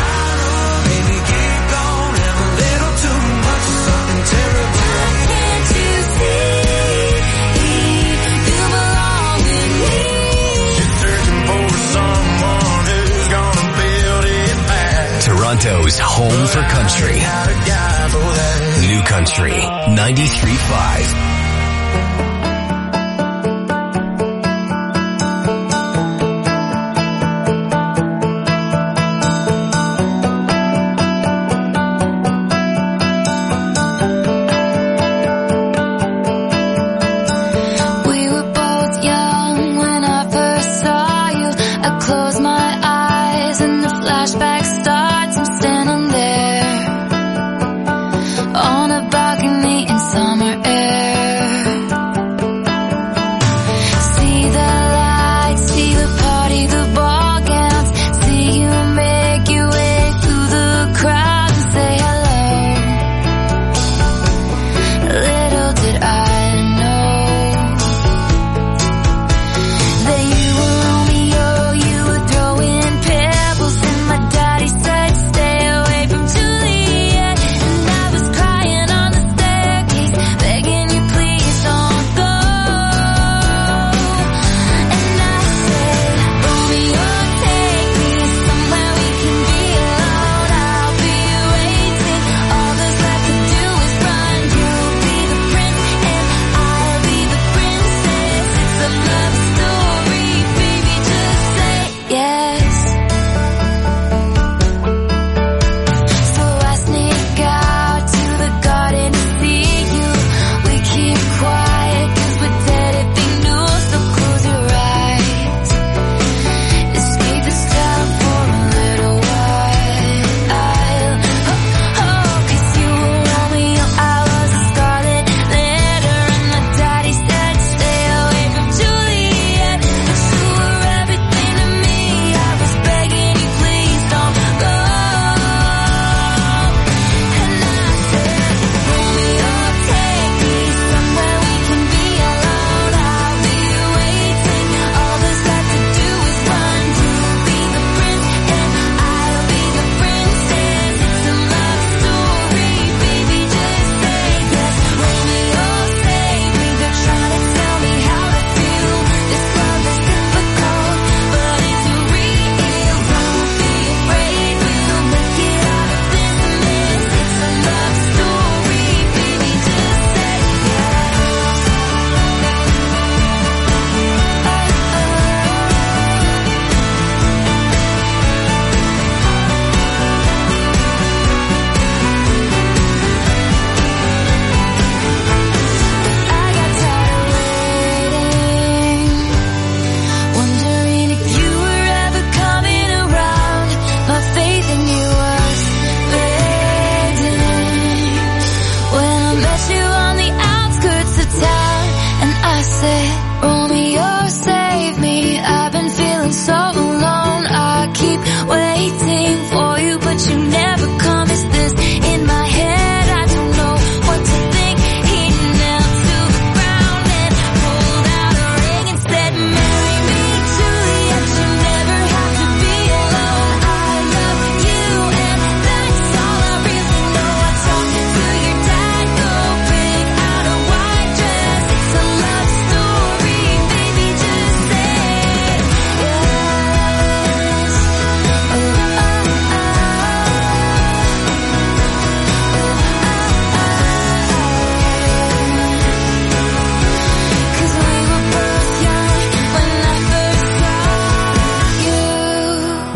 Toronto's home for country. New Country ninety-three point five. We were both young when I first saw you. I closed my eyes and the flashback starts. I'm standing there on a balcony in summer air.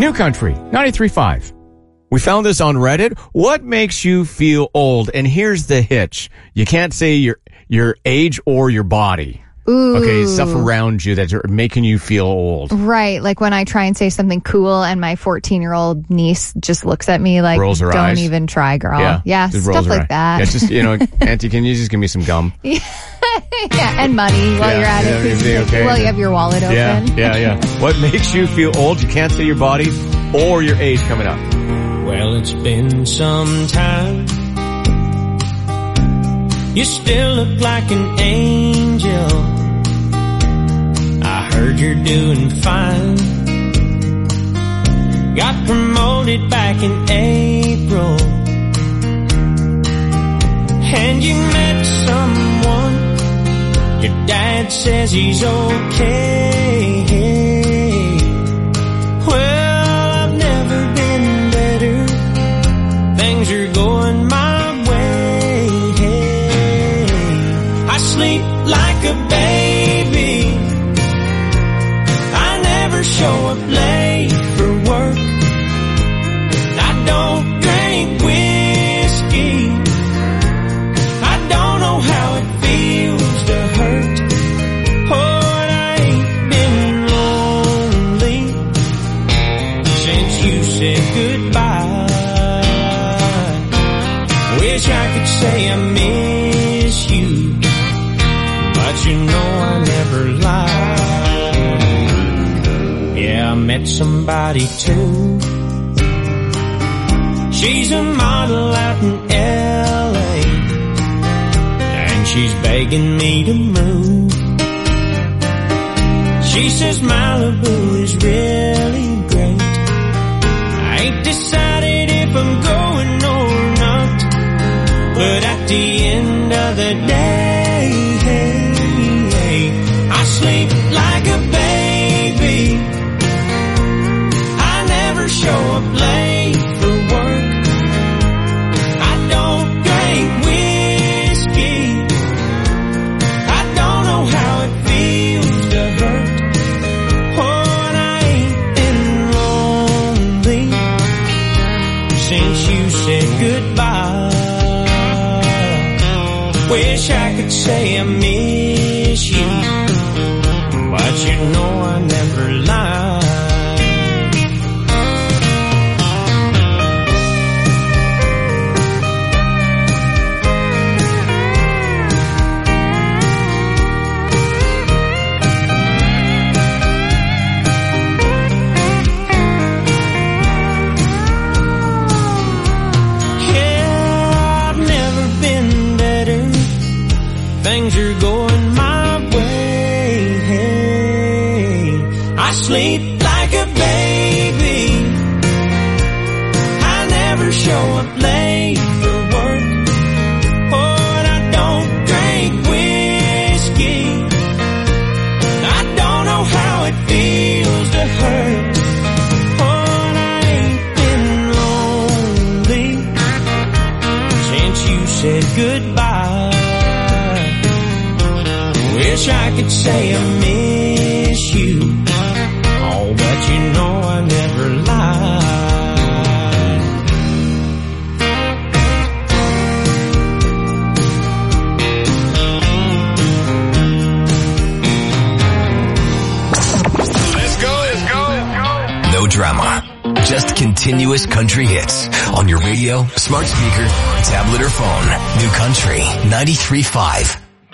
New Country, ninety-three point five. We found this on Reddit. What makes you feel old? And here's the hitch. You can't say your your age or your body. Ooh. Okay, stuff around you that's making you feel old. Right, like when I try and say something cool and my fourteen-year-old niece just looks at me like, rolls her don't eyes. even try, girl. Yeah, Yeah, just stuff rolls her like eye. that. Yeah, just, you know, Auntie, can you just give me some gum? yeah, and money while Yeah, you're at yeah, it. is it okay? While you have your wallet open. Yeah, yeah, yeah. What makes you feel old? You can't say your body or your age coming up. Well, it's been some time. You still look like an angel. I heard you're doing fine. Got promoted back in April. And you met someone. Your dad says he's okay. Well, I've never been better. Things are going my way. I sleep like a baby. I never show up late for work. I don't drink whiskey. I don't know how it feels to hurt. Oh, and I ain't been lonely since you said goodbye. Wish I could say I miss you, but you know I never lie. Yeah, I met somebody too. She's a model out in L A, and she's begging me to move. She says Malibu is really great. I ain't decided if I'm going or not, but at the end of the day, I sleep like a baby. I never show up late for work. I don't drink whiskey. I don't know how it feels to hurt. Oh, and I ain't been lonely since you said goodbye. Wish I could say I miss you, but you know I never lie. Things are going my way. I sleep like a baby. I never show up late for work. Oh, and I don't drink whiskey. I don't know how it feels to hurt. Oh, and I ain't been lonely since you said goodbye. Wish I could say I miss you. Oh, but you know I never lie. Let's go, let's go, let's go. No drama. Just continuous country hits on your radio, smart speaker, tablet, or phone. New Country ninety-three point five.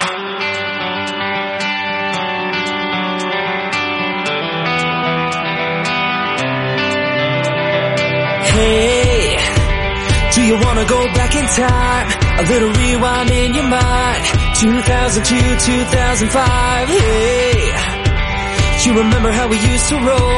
Hey, do you wanna go back in time? A little rewind in your mind. two thousand two, two thousand five. Hey, do you remember how we used to roll?